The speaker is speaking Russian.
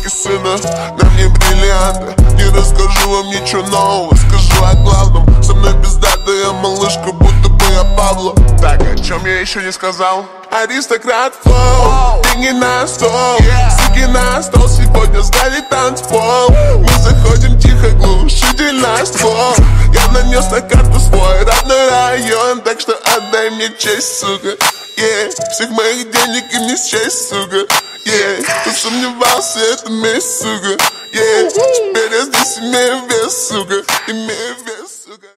сукин сына, на мне бриллианты. Не расскажу вам ничего нового, скажу о главном. Со мной пиздатая малышка, будто бы я Пабло. Так, о чем я еще не сказал? Аристократ флоу, деньги на стол, суки на стол, сегодня сдали танцпол. Мы заходим тихо, глушитель на ствол. Я нанес на карту свой родной район, так что отдай мне честь, сука. Всех моих денег им не счесть, сука. Кто сомневался, это месть, сука. Теперь я здесь имею вес, сука. Имею вес, сука.